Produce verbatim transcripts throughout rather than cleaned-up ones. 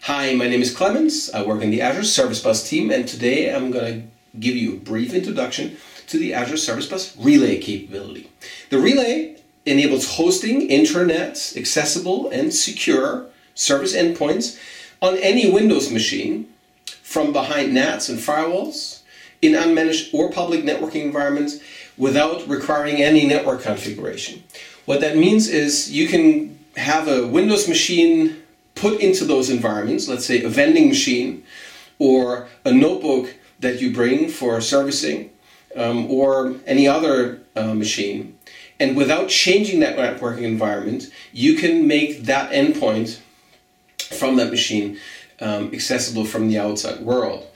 Hi, my name is Clemens. I work in the Azure Service Bus team, and today I'm going to give you a brief introduction to the Azure Service Bus Relay capability. The Relay enables hosting intranet accessible and secure service endpoints on any Windows machine from behind N A Ts and firewalls in unmanaged or public networking environments without requiring any network configuration. What that means is you can have a Windows machine put into those environments, let's say a vending machine or a notebook that you bring for servicing um, or any other uh, machine. And without changing that networking environment, you can make that endpoint from that machine um, accessible from the outside world.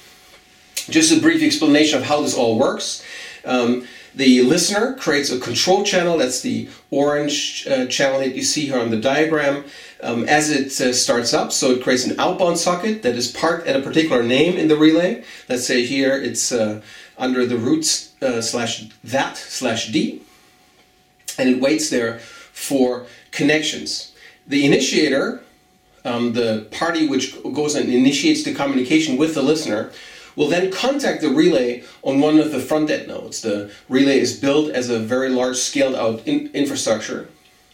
Just a brief explanation of how this all works. Um, the listener creates a control channel, that's the orange uh, channel that you see here on the diagram, um, as it uh, starts up. So it creates an outbound socket that is parked at a particular name in the relay. Let's say here it's uh, under the roots uh, slash that slash D, and it waits there for connections. The initiator, um, the party which goes and initiates the communication with the listener, will then contact the relay on one of the front-end nodes. The relay is built as a very large scaled-out in infrastructure.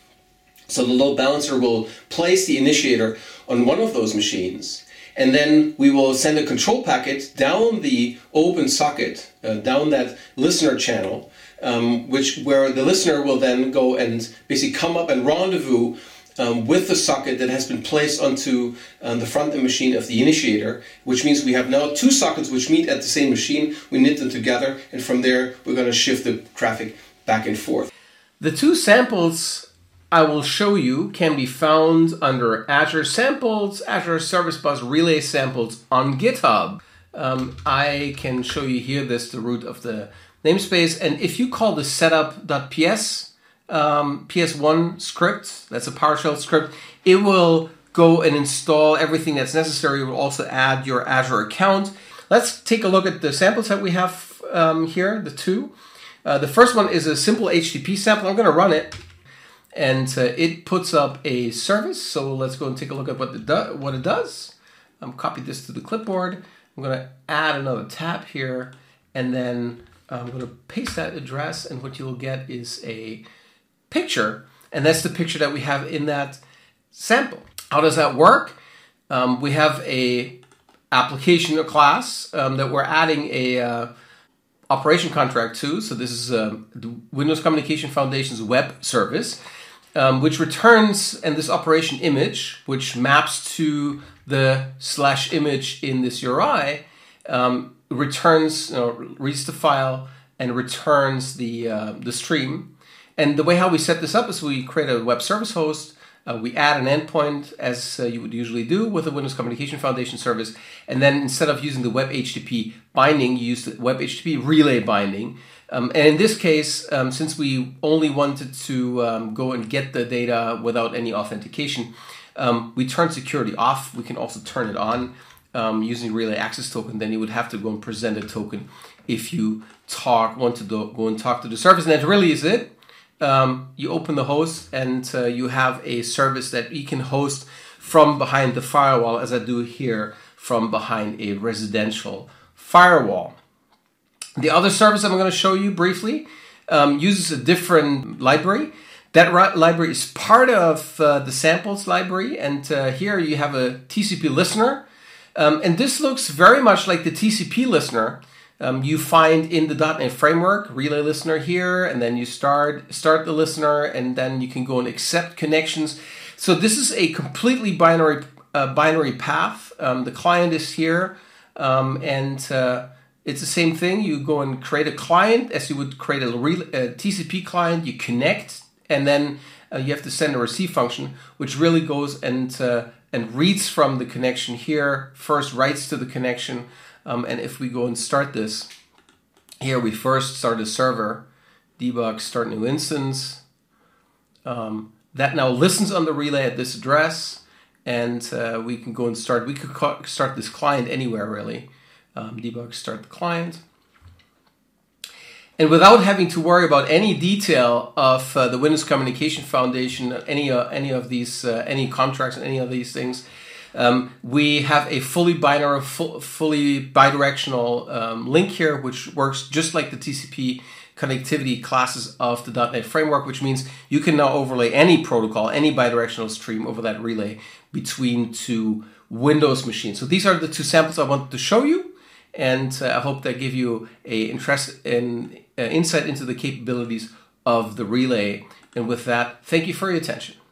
So the load balancer will place the initiator on one of those machines, and then we will send a control packet down the open socket, uh, down that listener channel, um, which where the listener will then go and basically come up and rendezvous Um, with the socket that has been placed onto um, the front-end machine of the initiator, which means we have now two sockets which meet at the same machine. We knit them together, and from there we're going to shift the traffic back and forth. The two samples I will show you can be found under Azure Samples, Azure Service Bus Relay Samples on GitHub. Um, I can show you here this the root of the namespace, and if you call the setup.ps Um, P S one script, that's a PowerShell script, it will go and install everything that's necessary. It will also add your Azure account. Let's take a look at the samples that we have um, here, the two. Uh, the first one is a simple H T T P sample. I'm going to run it, and uh, it puts up a service. So let's go and take a look at what, the do what it does. I'm um, copy this to the clipboard. I'm going to add another tab here, and then I'm going to paste that address, and what you'll get is a picture, and that's the picture that we have in that sample. How does that work? Um, we have a application class um, that we're adding a uh, operation contract to. So this is uh, the Windows Communication Foundation's web service, um, which returns, and this operation image, which maps to the slash image in this U R I, um, returns, you know, reads the file and returns the uh, the stream. And the way how we set this up is we create a web service host, uh, we add an endpoint as uh, you would usually do with a Windows Communication Foundation service, and then instead of using the web H T T P binding, you use the web H T T P relay binding. Um, and in this case, um, since we only wanted to um, go and get the data without any authentication, um, we turn security off. We can also turn it on um, using relay access token. Then you would have to go and present a token if you talk want to do, go and talk to the service. And that really is it. Um, you open the host, and uh, you have a service that you can host from behind the firewall, as I do here from behind a residential firewall. The other service I'm going to show you briefly um, uses a different library. That library is part of uh, the samples library, and uh, here you have a T C P listener, um, and this looks very much like the T C P listener Um, you find in the dot net framework, relay listener here, and then you start start the listener, and then you can go and accept connections. So this is a completely binary uh, binary path. Um, the client is here, um, and uh, it's the same thing. You go and create a client as you would create a, a T C P client. You connect, and then uh, you have to send a receive function, which really goes and uh, and reads from the connection here. First writes to the connection. Um, and if we go and start this, here we first start a server, debug, start new instance. Um, that now listens on the relay at this address, and uh, we can go and start. We could start this client anywhere really. Um, debug, start the client. And without having to worry about any detail of uh, the Windows Communication Foundation, any uh, any of these, uh, any contracts, and any of these things, Um, we have a fully binary, full, fully bidirectional um, link here, which works just like the T C P connectivity classes of the .NET framework, which means you can now overlay any protocol, any bidirectional stream over that relay between two Windows machines. So these are the two samples I wanted to show you, and uh, I hope that give you a interest in uh, insight into the capabilities of the relay. And with that, thank you for your attention.